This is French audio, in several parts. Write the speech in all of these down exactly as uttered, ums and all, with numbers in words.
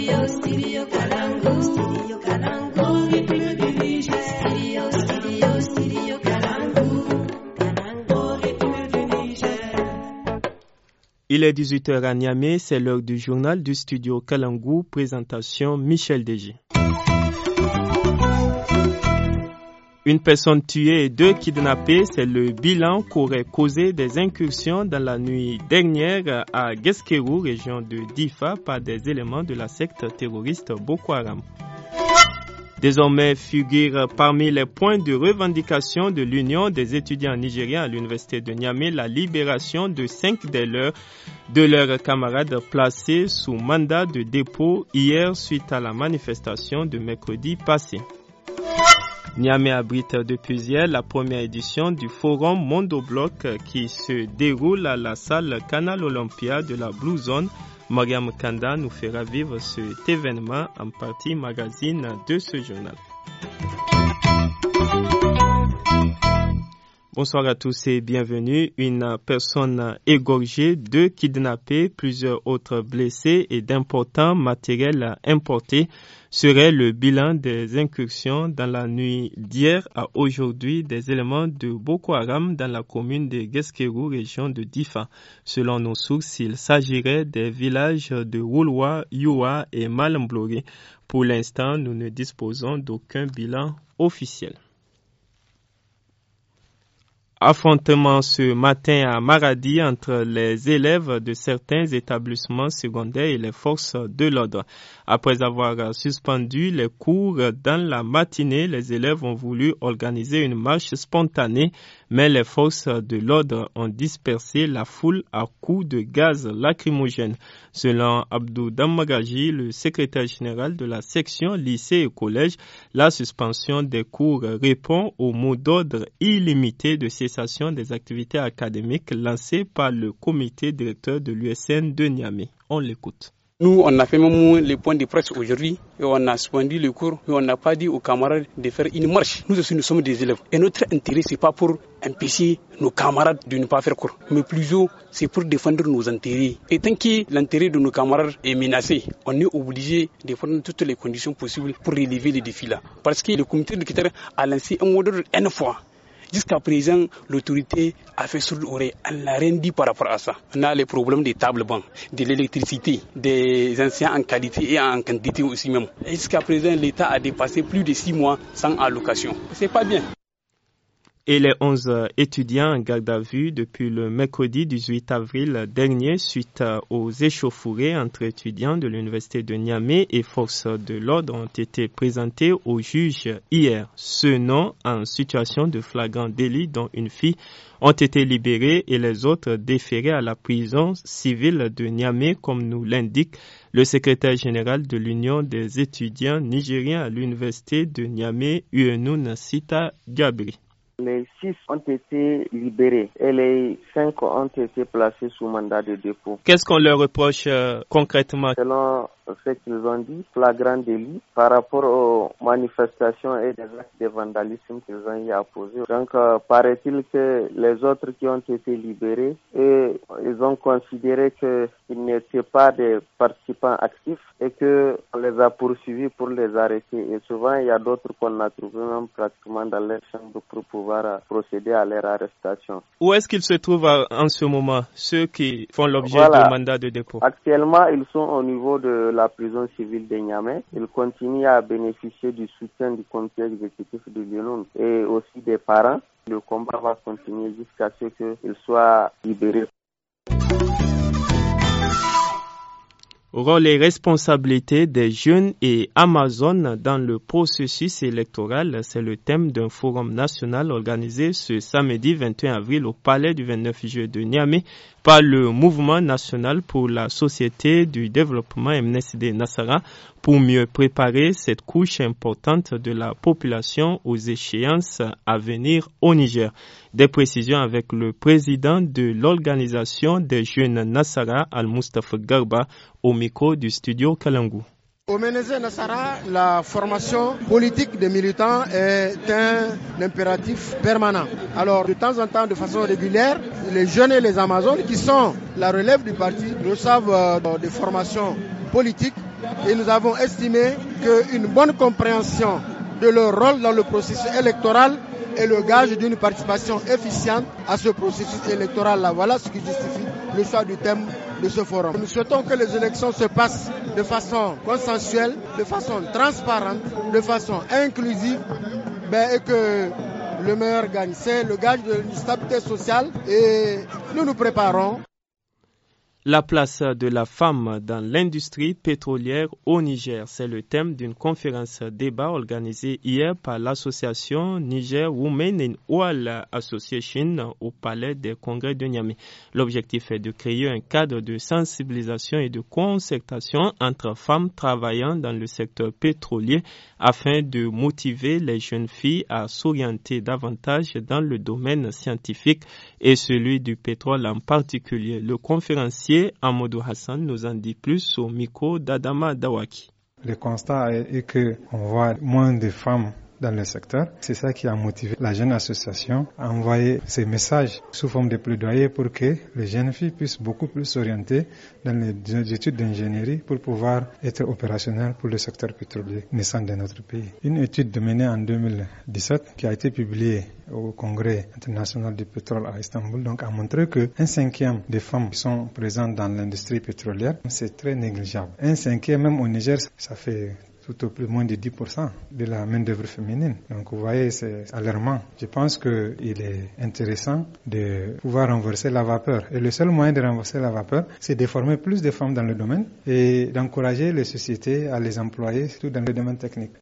Studio, studio Kalangu. Studio Kalangu. Rythme du Niger. Studio, studio, studio Kalangu. Kalangu. Rythme du Niger. Il est dix-huit heures à Niamey, c'est l'heure du journal du studio Kalangu. Présentation Michel Deji. Une personne tuée et deux kidnappés, c'est le bilan qu'auraient causé des incursions dans la nuit dernière à Guesquerou, région de Difa, par des éléments de la secte terroriste Boko Haram. Désormais figure parmi les points de revendication de l'Union des étudiants nigériens à l'université de Niamey la libération de cinq de leurs, de leurs camarades placés sous mandat de dépôt hier suite à la manifestation de mercredi passé. Niamey abrite depuis hier la première édition du forum Mondobloc qui se déroule à la salle Canal Olympia de la Blue Zone. Mariam Kanda nous fera vivre cet événement en partie magazine de ce journal. Bonsoir à tous et bienvenue. Une personne égorgée, deux kidnappés, plusieurs autres blessés et d'importants matériels importés serait le bilan des incursions dans la nuit d'hier à aujourd'hui des éléments de Boko Haram dans la commune de Guesquerou, région de Difa. Selon nos sources, il s'agirait des villages de Wulwa, Youa et Malambloré. Pour l'instant, nous ne disposons d'aucun bilan officiel. Affrontement ce matin à Maradi entre les élèves de certains établissements secondaires et les forces de l'ordre. Après avoir suspendu les cours dans la matinée, les élèves ont voulu organiser une marche spontanée, mais les forces de l'ordre ont dispersé la foule à coups de gaz lacrymogène. Selon Abdou Dammagaji, le secrétaire général de la section lycée et collège, la suspension des cours répond au mot d'ordre illimité de cessation des activités académiques lancé par le comité directeur de l'U S N de Niamey. On l'écoute. Nous, on a fait même les points de presse aujourd'hui et on a suspendu le cours et on n'a pas dit aux camarades de faire une marche. Nous aussi, nous sommes des élèves. Et notre intérêt, c'est pas pour empêcher nos camarades de ne pas faire cours, mais plutôt, c'est pour défendre nos intérêts. Et tant que l'intérêt de nos camarades est menacé, on est obligé de prendre toutes les conditions possibles pour relever les défis là. Parce que le comité directeur a lancé un mot d'ordre une fois. Jusqu'à présent, l'autorité a fait sourde oreille. Elle n'a rien dit par rapport à ça. On a les problèmes des tables bancs, de l'électricité, des enseignants en qualité et en quantité aussi même. Et jusqu'à présent, l'État a dépassé plus de six mois sans allocation. C'est pas bien. Et les onze étudiants en garde à vue depuis le mercredi dix-huit avril dernier suite aux échauffourées entre étudiants de l'université de Niamey et forces de l'ordre ont été présentés au juge hier. Ceux non en situation de flagrant délit dont une fille ont été libérés et les autres déférés à la prison civile de Niamey comme nous l'indique le secrétaire général de l'Union des étudiants nigériens à l'université de Niamey, Uenoun Sita Gabri. Les six ont été libérés et les cinq ont été placés sous mandat de dépôt. Qu'est-ce qu'on leur reproche euh, concrètement? Selon ce qu'ils ont dit, flagrant délit par rapport aux manifestations et des actes de vandalisme qu'ils ont eu à poser. Donc, euh, paraît-il que les autres qui ont été libérés, et ils ont considéré qu'ils n'étaient pas des participants actifs et qu'on les a poursuivis pour les arrêter. Et souvent, il y a d'autres qu'on a trouvés même pratiquement dans leur chambre pour pouvoir procéder à leur arrestation. Où est-ce qu'ils se trouvent en ce moment, ceux qui font l'objet voilà. de mandat de dépôt? Actuellement, ils sont au niveau de la prison civile de Niamey. Ils continuent à bénéficier du soutien du comité exécutif de l'U N et aussi des parents. Le combat va continuer jusqu'à ce qu'ils soient libérés. Rôle et responsabilité des jeunes et Amazon dans le processus électoral, c'est le thème d'un forum national organisé ce samedi vingt et un avril au palais du vingt-neuf juillet de Niamey par le Mouvement national pour la société du développement M N S D Nassara pour mieux préparer cette couche importante de la population aux échéances à venir au Niger. Des précisions avec le président de l'organisation des jeunes Nassara, Al-Mustafa Garba, au micro du studio Kalangu. Au M N S D Nassara, la formation politique des militants est un impératif permanent. Alors, de temps en temps, de façon régulière, les jeunes et les Amazones, qui sont la relève du parti, reçoivent euh, des formations politiques et nous avons estimé qu'une bonne compréhension de leur rôle dans le processus électoral est le gage d'une participation efficiente à ce processus électoral-là. Voilà ce qui justifie le choix du thème de ce forum. Nous souhaitons que les élections se passent de façon consensuelle, de façon transparente, de façon inclusive, ben, et que le meilleur gagne. C'est le gage de la stabilité sociale et nous nous préparons. La place de la femme dans l'industrie pétrolière au Niger, c'est le thème d'une conférence débat organisée hier par l'association Niger Women in Oil Association au Palais des Congrès de Niamey. L'objectif est de créer un cadre de sensibilisation et de concertation entre femmes travaillant dans le secteur pétrolier afin de motiver les jeunes filles à s'orienter davantage dans le domaine scientifique et celui du pétrole en particulier. Le conférencier Amadou Hassan nous en dit plus au micro d'Adama Dawaki. Le constat est qu'on voit moins de femmes dans le secteur. C'est ça qui a motivé la jeune association à envoyer ces messages sous forme de plaidoyer pour que les jeunes filles puissent beaucoup plus s'orienter dans les études d'ingénierie pour pouvoir être opérationnelles pour le secteur pétrolier naissant de notre pays. Une étude menée en deux mille dix-sept qui a été publiée au Congrès international du pétrole à Istanbul donc a montré que un cinquième des femmes qui sont présentes dans l'industrie pétrolière, c'est très négligeable. Un cinquième même au Niger, ça fait tout au plus moins de dix pour cent de la main-d'œuvre féminine. Donc vous voyez, c'est alarmant. Je pense qu'il est intéressant de pouvoir renverser la vapeur. Et le seul moyen de renverser la vapeur, c'est de former plus de femmes dans le domaine et d'encourager les sociétés à les employer, surtout dans le domaine technique.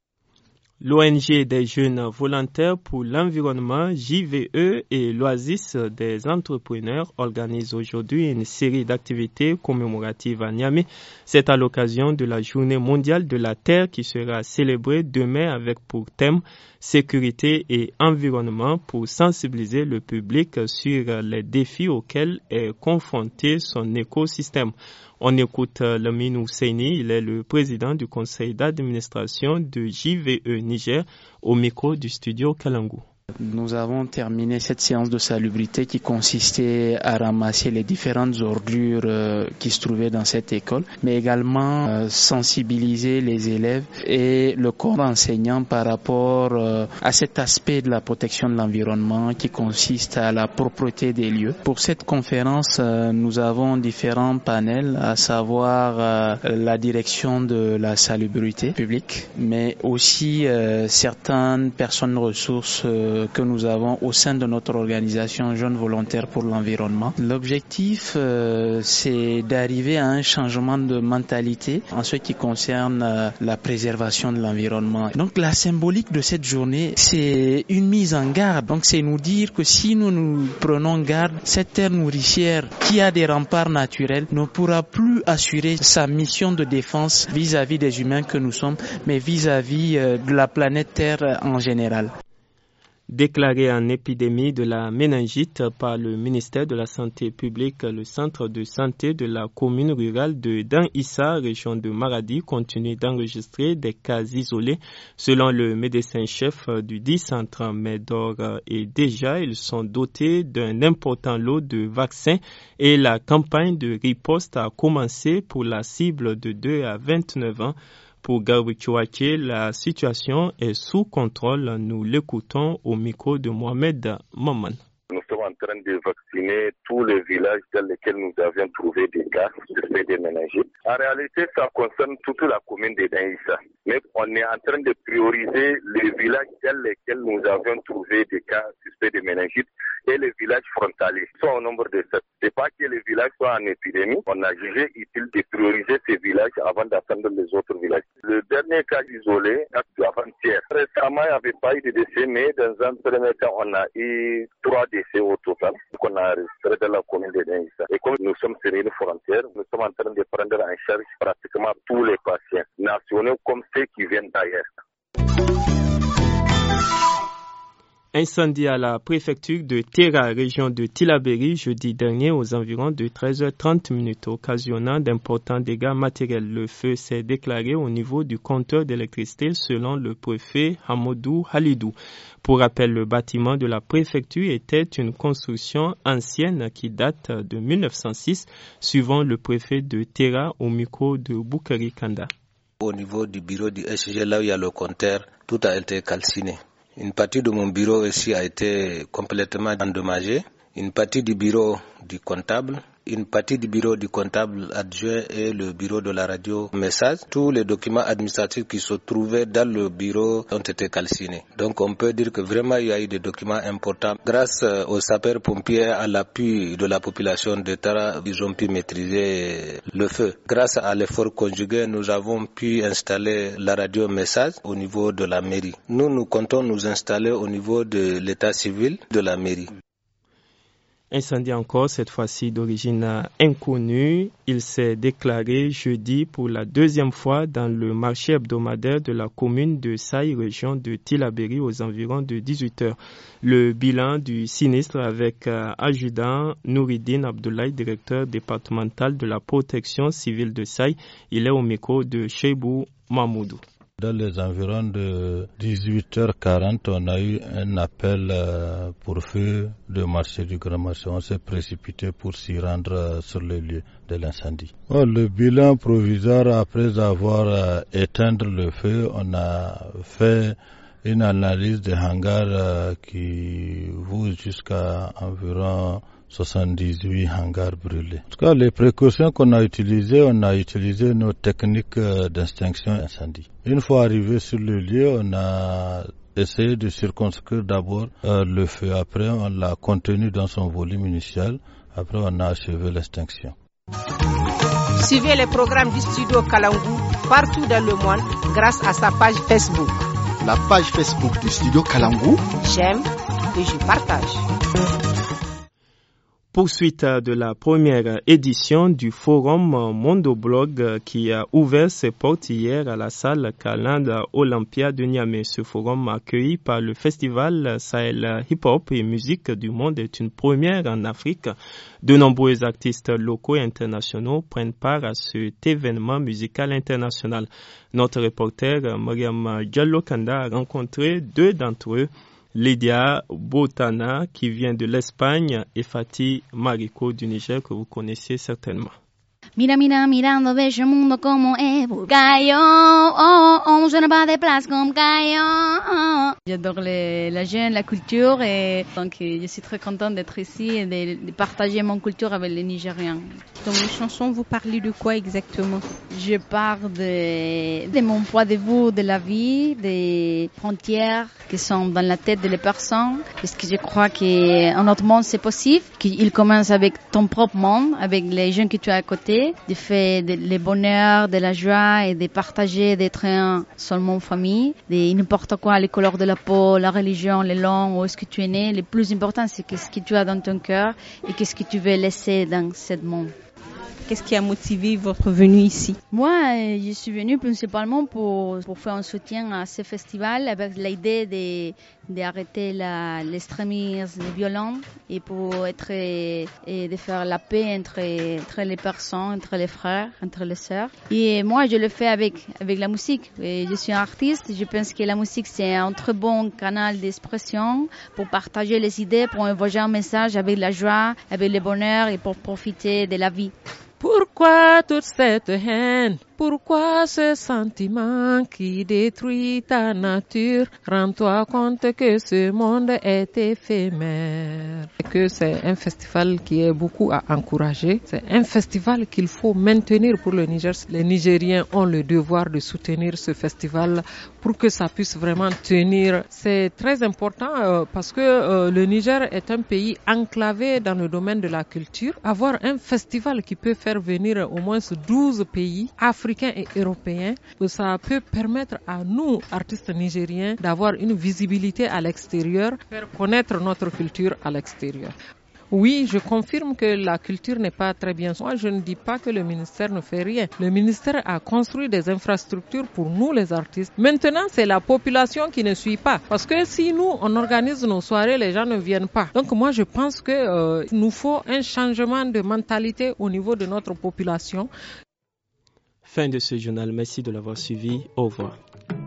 L'O N G des jeunes volontaires pour l'environnement, J V E, et l'Oasis des entrepreneurs organisent aujourd'hui une série d'activités commémoratives à Niamey. C'est à l'occasion de la Journée mondiale de la Terre qui sera célébrée demain avec pour thème sécurité et environnement pour sensibiliser le public sur les défis auxquels est confronté son écosystème. On écoute Lamine Husseini, il est le président du conseil d'administration de J V E Niger au micro du studio Kalangu. Nous avons terminé cette séance de salubrité qui consistait à ramasser les différentes ordures euh, qui se trouvaient dans cette école, mais également euh, sensibiliser les élèves et le corps enseignant par rapport euh, à cet aspect de la protection de l'environnement qui consiste à la propreté des lieux. Pour cette conférence, euh, nous avons différents panels, à savoir euh, la direction de la salubrité publique, mais aussi euh, certaines personnes ressources euh, que nous avons au sein de notre organisation Jeunes Volontaires pour l'Environnement. L'objectif, euh, c'est d'arriver à un changement de mentalité en ce qui concerne euh, la préservation de l'environnement. Donc la symbolique de cette journée, c'est une mise en garde. Donc c'est nous dire que si nous nous prenons garde, cette terre nourricière qui a des remparts naturels ne pourra plus assurer sa mission de défense vis-à-vis des humains que nous sommes, mais vis-à-vis euh, de la planète Terre en général. Déclaré en épidémie de la méningite par le ministère de la Santé publique, le centre de santé de la commune rurale de Dan-Issa, région de Maradi, continue d'enregistrer des cas isolés. Selon le médecin-chef du dit centre, Médor, et déjà ils sont dotés d'un important lot de vaccins et la campagne de riposte a commencé pour la cible de deux à vingt-neuf ans. Pour Garbi Chouaké, la situation est sous contrôle. Nous l'écoutons au micro de Mohamed Maman. Nous sommes en train de vacciner tous les villages dans lesquels nous avions trouvé des cas suspects de méningite. En réalité, ça concerne toute la commune de Dan-Issa. Mais on est en train de prioriser les villages dans lesquels nous avions trouvé des cas suspects de méningite et les villages frontaliers sont au nombre de sept. C'est pas que les villages soient en épidémie. On a jugé utile de prioriser ces villages avant d'atteindre les autres villages. Le dernier cas isolé, avant-hier. Récemment, il n'y avait pas eu de décès, mais dans un premier temps, on a eu trois décès au total qu'on a enregistrés dans la commune de Dan-Issa. Et comme nous sommes sur une frontière, nous sommes en train de prendre en charge pratiquement tous les patients nationaux comme ceux qui viennent d'ailleurs. Incendie à la préfecture de Terra, région de Tillabéri, jeudi dernier aux environs de treize heures trente minutes, occasionnant d'importants dégâts matériels. Le feu s'est déclaré au niveau du compteur d'électricité selon le préfet Hamadou Halidou. Pour rappel, le bâtiment de la préfecture était une construction ancienne qui date de mille neuf cent six, suivant le préfet de Terra au micro de Boukari Kanda. Au niveau du bureau du S G, là où il y a le compteur, tout a été calciné. Une partie de mon bureau aussi a été complètement endommagée. Une partie du bureau du comptable, une partie du bureau du comptable adjoint et le bureau de la radio message. Tous les documents administratifs qui se trouvaient dans le bureau ont été calcinés. Donc on peut dire que vraiment il y a eu des documents importants. Grâce aux sapeurs-pompiers, à l'appui de la population de Tara, ils ont pu maîtriser le feu. Grâce à l'effort conjugué, nous avons pu installer la radio message au niveau de la mairie. Nous, nous comptons nous installer au niveau de l'état civil de la mairie. Incendie encore, cette fois-ci d'origine inconnue. Il s'est déclaré jeudi pour la deuxième fois dans le marché hebdomadaire de la commune de Saï, région de Tillabéri, aux environs de dix-huit heures. Le bilan du sinistre avec euh, adjudant Nouridine Abdoulaye, directeur départemental de la protection civile de Saï. Il est au micro de Cheibou Mahmoudou. Dans les environs de dix-huit heures quarante, on a eu un appel pour feu de marché du Grand Marché. On s'est précipité pour s'y rendre sur le lieu de l'incendie. Oh, le bilan provisoire, après avoir éteint le feu, on a fait une analyse des hangars qui vaut jusqu'à environ soixante-dix-huit hangars brûlés. En tout cas, les précautions qu'on a utilisées, on a utilisé nos techniques d'extinction incendie. Une fois arrivé sur le lieu, on a essayé de circonscrire d'abord euh, le feu. Après, on l'a contenu dans son volume initial. Après, on a achevé l'extinction. Suivez les programmes du studio Kalangu partout dans le monde grâce à sa page Facebook. La page Facebook du studio Kalangu. J'aime et je partage. Poursuite de la première édition du forum Mondoblog qui a ouvert ses portes hier à la salle Kalanda Olympia de Niamey. Ce forum accueilli par le festival Sahel Hip Hop et Musique du Monde est une première en Afrique. De nombreux artistes locaux et internationaux prennent part à cet événement musical international. Notre reporter Mariam Diallo Kanda a rencontré deux d'entre eux, Lydia Botana qui vient de l'Espagne et Fatih Mariko du Niger que vous connaissez certainement. Mira, mira, mirando, ves el mundo como es Bulgario, oh, oh, je ne pas de place comme Gaio. Oh. J'adore les, la jeune, la culture et donc je suis très contente d'être ici et de, de partager mon culture avec les Nigériens. Dans les chansons, vous parlez de quoi exactement? Je parle de, de mon point de vue de la vie, des frontières qui sont dans la tête des personnes, parce que je crois qu'un autre monde c'est possible, qu'il commence avec ton propre monde, avec les gens que tu as à côté, de faire de, le bonheur, de la joie et de partager, d'être un seulement en famille, de n'importe quoi, les couleurs de la peau, la religion, les langues, où est-ce que tu es né. Le plus important, c'est qu'est-ce que tu as dans ton cœur et qu'est-ce que tu veux laisser dans ce monde. Qu'est-ce qui a motivé votre venue ici? Moi, je suis venue principalement pour, pour faire un soutien à ce festival avec l'idée de, d'arrêter la, l'extrémisme violent et pour être, et de faire la paix entre, entre les personnes, entre les frères, entre les sœurs. Et moi, je le fais avec, avec la musique. Et je suis un artiste. Je pense que la musique, c'est un très bon canal d'expression pour partager les idées, pour envoyer un message avec la joie, avec le bonheur et pour profiter de la vie. Pourquoi toute cette haine? Pourquoi ce sentiment qui détruit ta nature? Rends-toi compte que ce monde est éphémère. Que c'est un festival qui est beaucoup à encourager. C'est un festival qu'il faut maintenir pour le Niger. Les Nigériens ont le devoir de soutenir ce festival pour que ça puisse vraiment tenir. C'est très important euh, parce que euh, le Niger est un pays enclavé dans le domaine de la culture. Avoir un festival qui peut faire venir au moins douze pays africains et européens, ça peut permettre à nous, artistes nigériens, d'avoir une visibilité à l'extérieur, faire connaître notre culture à l'extérieur. Oui, je confirme que la culture n'est pas très bien. Moi, je ne dis pas que le ministère ne fait rien. Le ministère a construit des infrastructures pour nous, les artistes. Maintenant, c'est la population qui ne suit pas. Parce que si nous, on organise nos soirées, les gens ne viennent pas. Donc moi, je pense que euh, nous faut un changement de mentalité au niveau de notre population. Fin de ce journal. Merci de l'avoir suivi. Au revoir.